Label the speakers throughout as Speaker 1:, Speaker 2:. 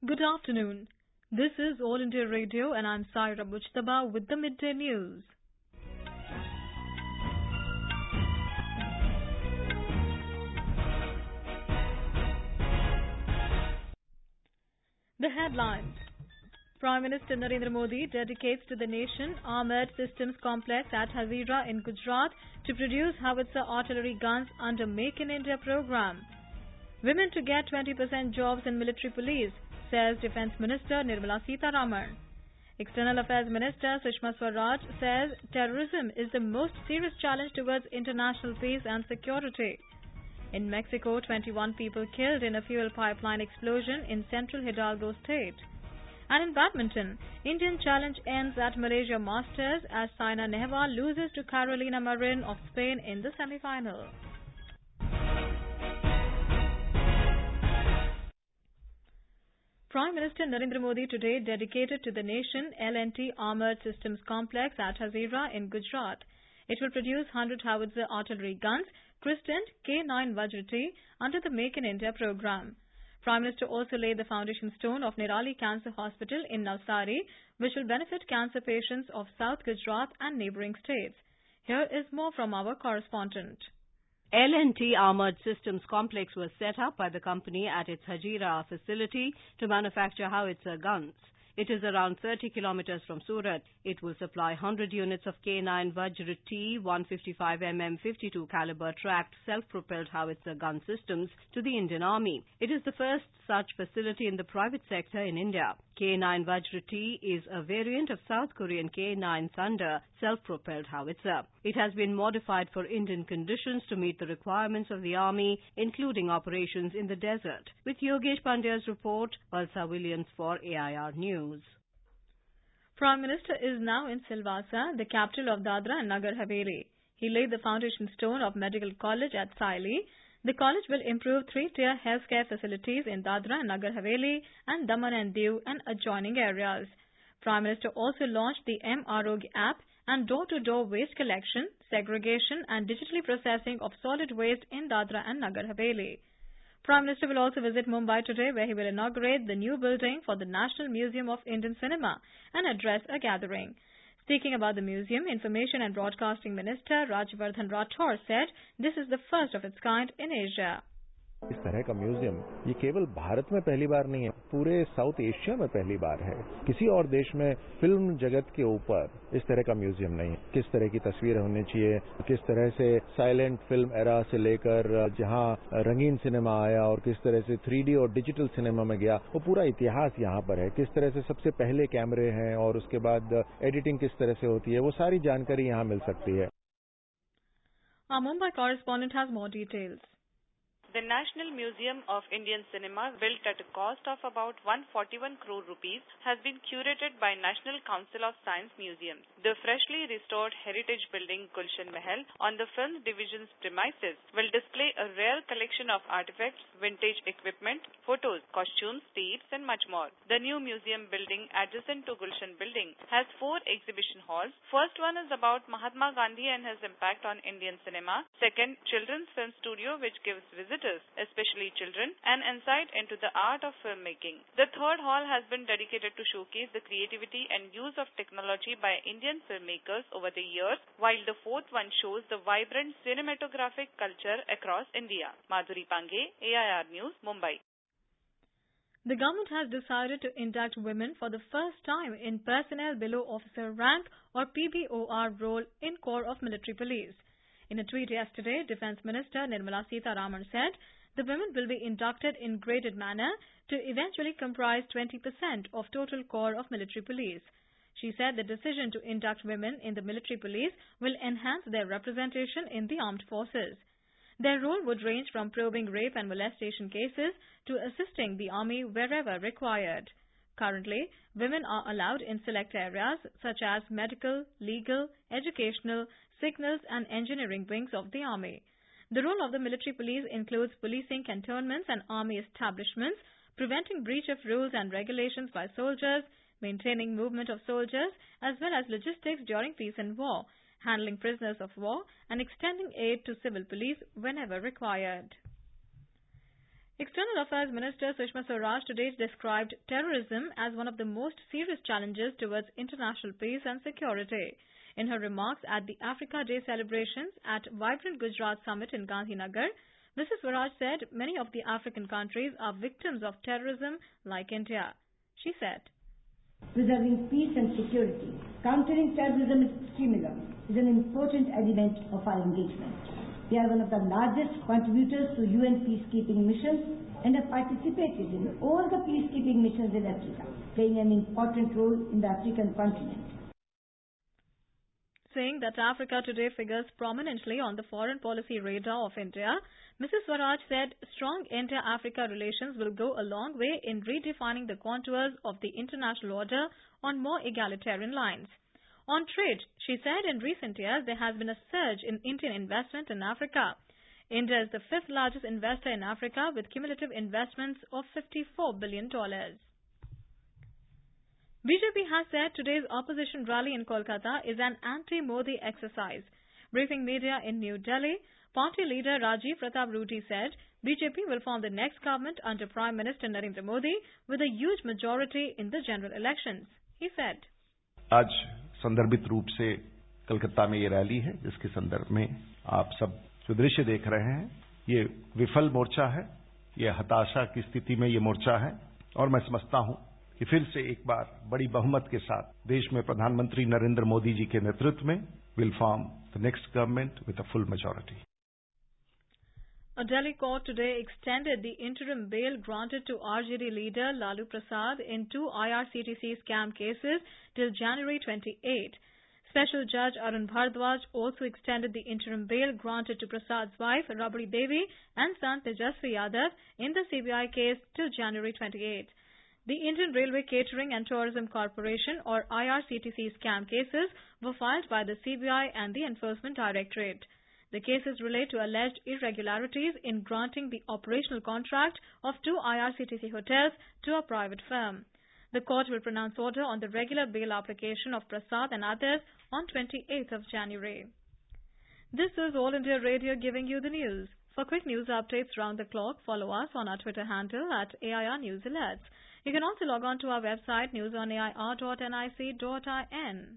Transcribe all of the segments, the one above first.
Speaker 1: Good afternoon. This is All India Radio and I'm Saira Mujtaba with the midday news. The headlines. Prime Minister Narendra Modi dedicates to the nation Armoured Systems Complex at Hazira in Gujarat to produce howitzer artillery guns under Make in India program. Women to get 20% jobs in military police, says Defence Minister Nirmala Sitharaman. External Affairs Minister Sushma Swaraj says terrorism is the most serious challenge towards international peace and security. In Mexico, 21 people killed in a fuel pipeline explosion in central Hidalgo state. And in badminton, Indian challenge ends at Malaysia Masters as Saina Nehwal loses to Carolina Marin of Spain in the semi-final. Prime Minister Narendra Modi today dedicated to the nation L&T Armoured Systems Complex at Hazira in Gujarat. It will produce 100 howitzer artillery guns christened K9 Vajra-T under the Make in India program. Prime Minister also laid the foundation stone of Nirali Cancer Hospital in Navsari, which will benefit cancer patients of South Gujarat and neighbouring states. Here is more from our correspondent.
Speaker 2: L&T Armoured Systems Complex was set up by the company at its Hazira facility to manufacture howitzer guns. It is around 30 kilometers from Surat. It will supply 100 units of K9 Vajra-T 155mm 52 caliber tracked self-propelled howitzer gun systems to the Indian Army. It is the first such facility in the private sector in India. K9 Vajra-T is a variant of South Korean K9 Thunder self-propelled howitzer. It has been modified for Indian conditions to meet the requirements of the Army, including operations in the desert. With Yogesh Pandya's report, Valsa Williams for AIR News.
Speaker 1: Prime Minister is now in Silvassa, the capital of Dadra and Nagar Haveli. He laid the foundation stone of Medical College at Saili. The college will improve three-tier healthcare facilities in Dadra and Nagar Haveli and Daman and Diu and adjoining areas. Prime Minister also launched the M-Arogya app and door-to-door waste collection, segregation and digitally processing of solid waste in Dadra and Nagar Haveli. Prime Minister will also visit Mumbai today, where he will inaugurate the new building for the National Museum of Indian Cinema and address a gathering. Speaking about the museum, Information and Broadcasting Minister Rajyavardhan Rathore said this is the first of its kind in Asia.
Speaker 3: इस तरह का museum ये केवल भारत में पहली बार नहीं है, पूरे साउथ एशिया में पहली बार है. किसी और देश में फिल्म जगत के ऊपर इस तरह का म्यूजियम नहीं है. किस तरह की तस्वीरें होनी चाहिए, किस तरह से साइलेंट फिल्म एरा से लेकर जहां रंगीन सिनेमा आया और किस तरह से 3D और डिजिटल सिनेमा में गया, वो पूरा इतिहास यहाँ पर है. किस तरह से सबसे पहले कैमरे हैं और उसके बाद एडिटिंग किस तरह से होती है, वो सारी जानकारी यहाँ मिल सकती है.
Speaker 1: Our Mumbai correspondent has more details.
Speaker 4: The National Museum of Indian Cinema, built at a cost of about 141 crore rupees, has been curated by National Council of Science Museums. The freshly restored heritage building Gulshan Mahal on the film division's premises will display a rare collection of artifacts, vintage equipment, photos, costumes, tapes and much more. The new museum building adjacent to Gulshan building has 4 exhibition halls. First one is about Mahatma Gandhi and his impact on Indian cinema. Second, Children's Film Studio, which gives visitors, especially children, an insight into the art of filmmaking. The third hall has been dedicated to showcase the creativity and use of technology by Indian filmmakers over the years, while the fourth one shows the vibrant cinematographic culture across India. Madhuri Pange, AIR News, Mumbai.
Speaker 1: The government has decided to induct women for the first time in Personnel Below Officer Rank or PBOR role in Corps of Military Police. In a tweet yesterday, Defence Minister Nirmala Sitharaman said the women will be inducted in graded manner to eventually comprise 20% of total Corps of Military Police. She said the decision to induct women in the military police will enhance their representation in the armed forces. Their role would range from probing rape and molestation cases to assisting the army wherever required. Currently, women are allowed in select areas such as medical, legal, educational, signals and engineering wings of the army. The role of the military police includes policing cantonments and army establishments, preventing breach of rules and regulations by soldiers, maintaining movement of soldiers, as well as logistics during peace and war, handling prisoners of war, and extending aid to civil police whenever required. External Affairs Minister Sushma Swaraj today described terrorism as one of the most serious challenges towards international peace and security. In her remarks at the Africa Day celebrations at Vibrant Gujarat Summit in Gandhinagar, Mrs. Swaraj said many of the African countries are victims of terrorism like India. She said,
Speaker 5: preserving peace and security, countering terrorism is an important element of our engagement. We are one of the largest contributors to UN peacekeeping missions and have participated in all the peacekeeping missions in Africa, playing an important role in the African continent.
Speaker 1: Saying that Africa today figures prominently on the foreign policy radar of India, Mrs. Swaraj said strong India-Africa relations will go a long way in redefining the contours of the international order on more egalitarian lines. On trade, she said in recent years there has been a surge in Indian investment in Africa. India is the fifth largest investor in Africa with cumulative investments of $54 billion. BJP has said today's opposition rally in Kolkata is an anti-Modi exercise. Briefing media in New Delhi, party leader Rajiv Pratap Rudy said BJP will form the next government under Prime Minister Narendra Modi with a huge majority in the general elections. He said,
Speaker 6: आज संदर्भित रूप से कलकत्ता में ये rally है जिसके संदर्भ में आप सब जो दृश्य देख रहे हैं ये विफल मोर्चा है, ये हताशा की स्थिति में ये मोर्चा है और मैं समझता हूं कि फिर से एक बार बड़ी बहुमत के साथ देश में प्रधानमंत्री नरेंद्र मोदी जी के नेतृत्व में will form the next government with a full majority.
Speaker 1: A Delhi court today extended the interim bail granted to RJD leader Lalu Prasad in two IRCTC scam cases till January 28. Special Judge Arun Bhardwaj also extended the interim bail granted to Prasad's wife Rabri Devi and son Tejasvi Yadav in the CBI case till January 28. The Indian Railway Catering and Tourism Corporation or IRCTC scam cases were filed by the CBI and the Enforcement Directorate. The cases relate to alleged irregularities in granting the operational contract of two IRCTC hotels to a private firm. The court will pronounce order on the regular bail application of Prasad and others on 28th of January. This is All India Radio giving you the news. For quick news updates round the clock, follow us on our Twitter handle at AIR News Alerts. You can also log on to our website newsonair.nic.in.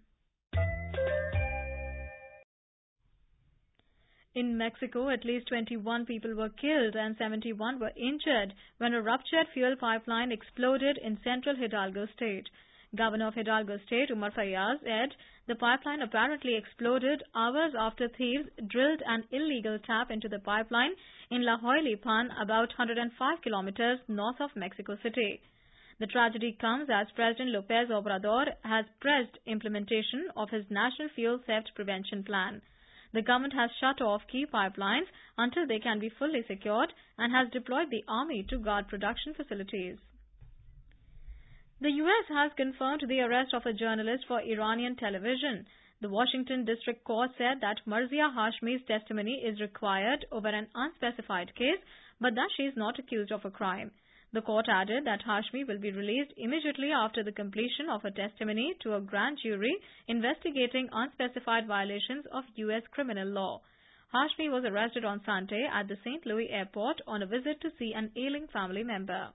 Speaker 1: In Mexico, at least 21 people were killed and 71 were injured when a ruptured fuel pipeline exploded in central Hidalgo state. Governor of Hidalgo state, Umar Fayaz, said the pipeline apparently exploded hours after thieves drilled an illegal tap into the pipeline in La Hoylipan, about 105 kilometers north of Mexico City. The tragedy comes as President Lopez Obrador has pressed implementation of his National Fuel Theft Prevention Plan. The government has shut off key pipelines until they can be fully secured and has deployed the army to guard production facilities. The U.S. has confirmed the arrest of a journalist for Iranian television. The Washington District Court said that Marzia Hashmi's testimony is required over an unspecified case, but that she is not accused of a crime. The court added that Hashmi will be released immediately after the completion of her testimony to a grand jury investigating unspecified violations of U.S. criminal law. Hashmi was arrested on Sunday at the St. Louis airport on a visit to see an ailing family member.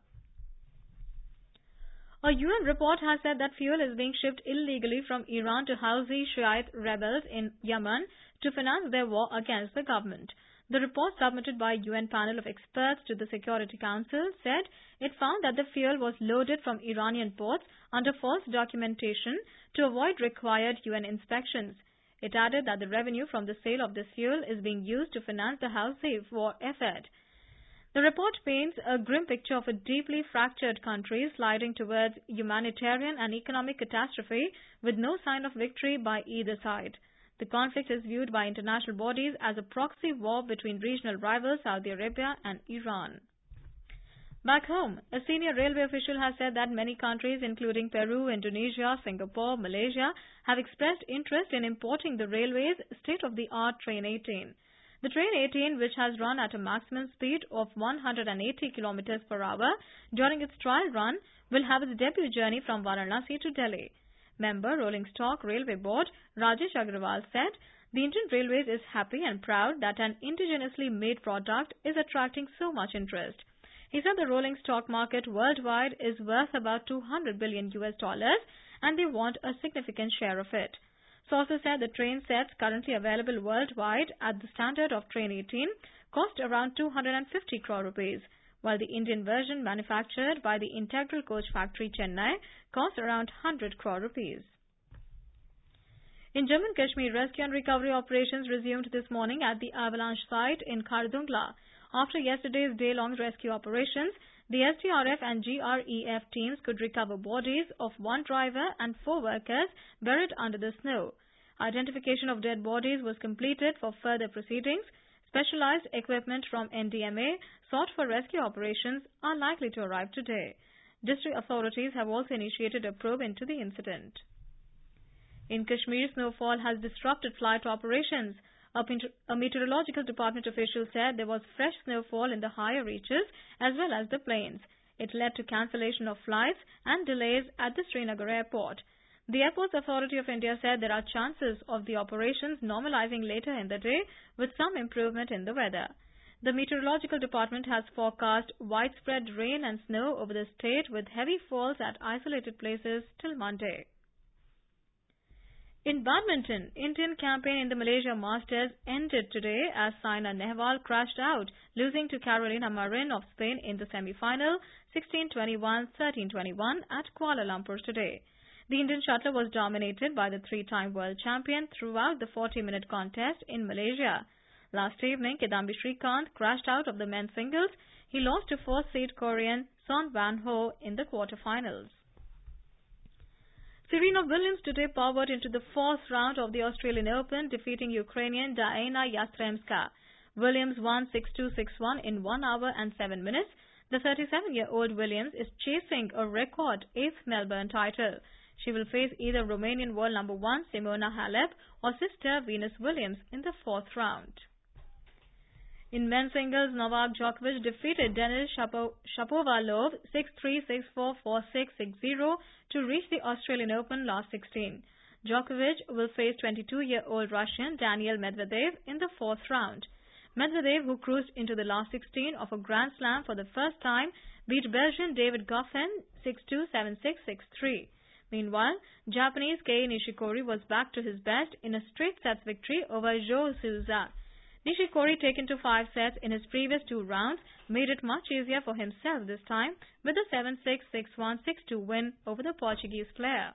Speaker 1: A UN report has said that fuel is being shipped illegally from Iran to Houthi Shiite rebels in Yemen to finance their war against the government. The report submitted by a UN panel of experts to the Security Council said it found that the fuel was loaded from Iranian ports under false documentation to avoid required UN inspections. It added that the revenue from the sale of this fuel is being used to finance the Houthi war effort. The report paints a grim picture of a deeply fractured country sliding towards humanitarian and economic catastrophe with no sign of victory by either side. The conflict is viewed by international bodies as a proxy war between regional rivals Saudi Arabia and Iran. Back home, a senior railway official has said that many countries including Peru, Indonesia, Singapore, Malaysia have expressed interest in importing the railway's state-of-the-art Train 18. The Train 18, which has run at a maximum speed of 180 kilometers per hour during its trial run, will have its debut journey from Varanasi to Delhi. Member Rolling Stock Railway Board Rajesh Agrawal said the Indian Railways is happy and proud that an indigenously made product is attracting so much interest. He said the rolling stock market worldwide is worth about $200 billion and they want a significant share of it. Sources said the train sets currently available worldwide at the standard of Train 18 cost around 250 crore rupees, while the Indian version manufactured by the Integral Coach Factory Chennai cost around 100 crore rupees. In Jammu and Kashmir, rescue and recovery operations resumed this morning at the avalanche site in Khardungla. After yesterday's day-long rescue operations, the SDRF and GREF teams could recover bodies of one driver and 4 workers buried under the snow. Identification of dead bodies was completed for further proceedings. Specialized equipment from NDMA sought for rescue operations are likely to arrive today. District authorities have also initiated a probe into the incident. In Kashmir, snowfall has disrupted flight operations. A meteorological department official said there was fresh snowfall in the higher reaches as well as the plains. It led to cancellation of flights and delays at the Srinagar airport. The Airports Authority of India said there are chances of the operations normalizing later in the day with some improvement in the weather. The meteorological department has forecast widespread rain and snow over the state with heavy falls at isolated places till Monday. In badminton, Indian campaign in the Malaysia Masters ended today as Saina Nehwal crashed out, losing to Carolina Marin of Spain in the semi-final 16-21, 13-21 at Kuala Lumpur today. The Indian shuttler was dominated by the 3-time world champion throughout the 40-minute contest in Malaysia. Last evening, Kidambi Srikanth crashed out of the men's singles. He lost to 4th-seed Korean Son Van Ho in the quarterfinals. Serena Williams today powered into the 4th round of the Australian Open, defeating Ukrainian Diana Yastremska. Williams won 6-2, 6-1 in 1 hour and 7 minutes. The 37-year-old Williams is chasing a record 8th Melbourne title. She will face either Romanian world number 1 Simona Halep or sister Venus Williams in the 4th round. In men's singles, Novak Djokovic defeated Denis Shapovalov 6-3, 6-4, 4-6, 6-0 to reach the Australian Open last 16. Djokovic will face 22-year-old Russian Daniil Medvedev in the 4th round. Medvedev, who cruised into the last 16 of a Grand Slam for the first time, beat Belgian David Goffin 6-2, 7-6, 6-3. Meanwhile, Japanese Kei Nishikori was back to his best in a straight sets victory over Joe Souza. Nishikori, taken to 5 sets in his previous 2 rounds, made it much easier for himself this time with a 7-6, 6-1, 6-2 win over the Portuguese player.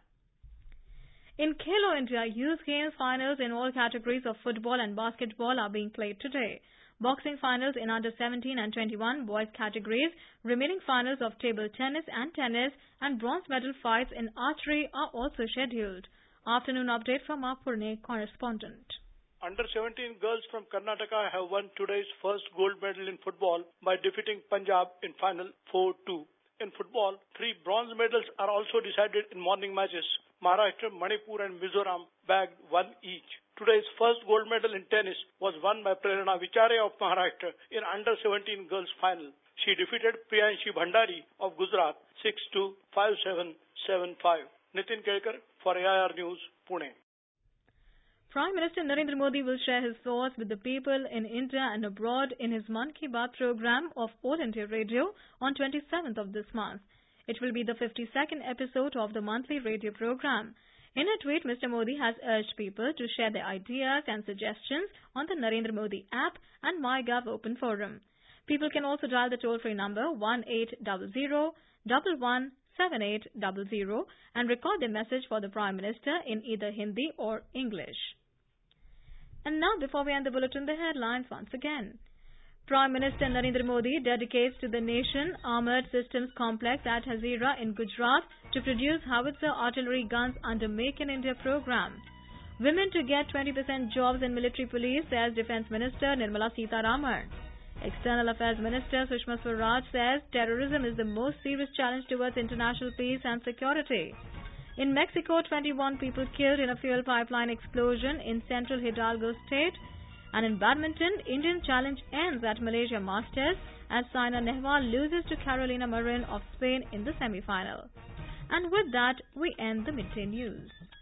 Speaker 1: In Khelo India, Youth Games finals in all categories of football and basketball are being played today. Boxing finals in under 17 and 21 boys categories, remaining finals of table tennis, and bronze medal fights in archery are also scheduled. Afternoon update from our Pune correspondent.
Speaker 7: Under 17 girls from Karnataka have won today's first gold medal in football by defeating Punjab in final 4-2. In football, 3 bronze medals are also decided in morning matches. Maharashtra, Manipur and Mizoram bagged 1 each. Today's first gold medal in tennis was won by Prerna Vichare of Maharashtra in under 17 girls final. She defeated Priyanshi Bhandari of Gujarat 6-2, 5-7, 7-5. Nitin Kelkar for AIR News, Pune.
Speaker 1: Prime Minister Narendra Modi will share his thoughts with the people in India and abroad in his Mann Ki Baat program of All India Radio on 27th of this month. It will be the 52nd episode of the monthly radio program. In a tweet, Mr. Modi has urged people to share their ideas and suggestions on the Narendra Modi app and MyGov Open Forum. People can also dial the toll-free number 1800-117800 and record their message for the Prime Minister in either Hindi or English. And now, before we end the bulletin, the headlines once again. Prime Minister Narendra Modi dedicates to the nation Armoured Systems Complex at Hazira in Gujarat to produce howitzer artillery guns under Make in India program. Women to get 20% jobs in military police, says Defence Minister Nirmala Sitharaman. External Affairs Minister Sushma Swaraj says terrorism is the most serious challenge towards international peace and security. In Mexico, 21 people killed in a fuel pipeline explosion in central Hidalgo state. And in badminton, Indian challenge ends at Malaysia Masters as Saina Nehwal loses to Carolina Marin of Spain in the semi-final. And with that, we end the midday news.